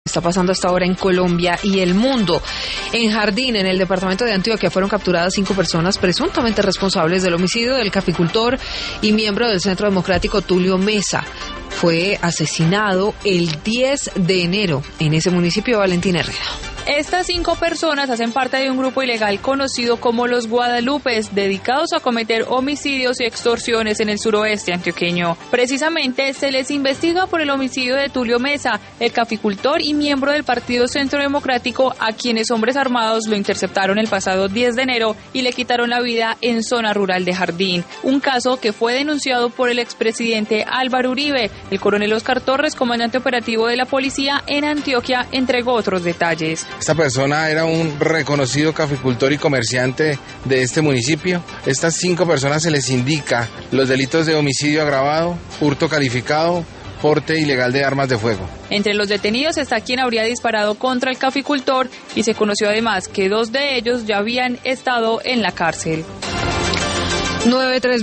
Está pasando hasta ahora en Colombia y el mundo. En Jardín, en el departamento de Antioquia, fueron capturadas 5 personas presuntamente responsables del homicidio del caficultor y miembro del Centro Democrático Tulio Mesa. Fue asesinado el 10 de enero en ese municipio. Valentina Herrera. Estas 5 personas hacen parte de un grupo ilegal conocido como los Guadalupes, dedicados a cometer homicidios y extorsiones en el suroeste antioqueño. Precisamente se les investiga por el homicidio de Tulio Mesa, el caficultor y miembro del Partido Centro Democrático, a quienes hombres armados lo interceptaron el pasado 10 de enero y le quitaron la vida en zona rural de Jardín. Un caso que fue denunciado por el expresidente Álvaro Uribe. El coronel Oscar Torres, comandante operativo de la policía en Antioquia, entregó otros detalles. Esta persona era un reconocido caficultor y comerciante de este municipio. Estas 5 personas se les indica los delitos de homicidio agravado, hurto calificado, porte ilegal de armas de fuego. Entre los detenidos está quien habría disparado contra el caficultor y se conoció además que 2 de ellos ya habían estado en la cárcel. 9-3